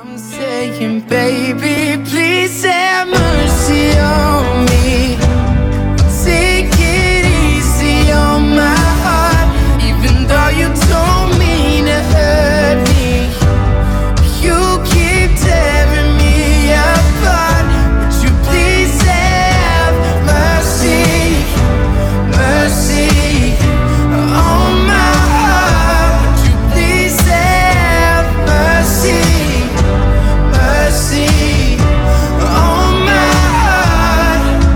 I'm saying, baby, please have mercy on me. Take it easy on my heart, even though you don't mean to hurt me. You keep tearing me apart. Would you please have mercy, mercy on my heart? Would you please have mercy, mercy on my heart?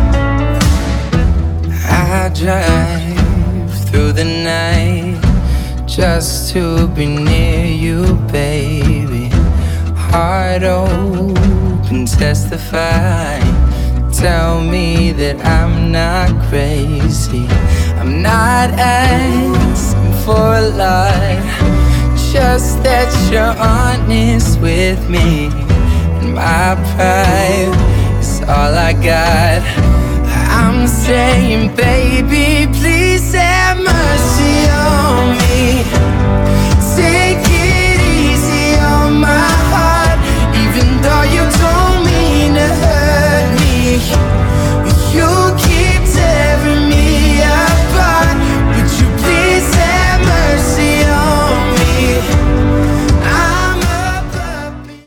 I drive through the night just to be near you, baby. Heart open, testify. Tell me that I'm not crazy. I'm not asking for a lot, just that you're honest with me. And my pride is all I got. I'm saying, baby, please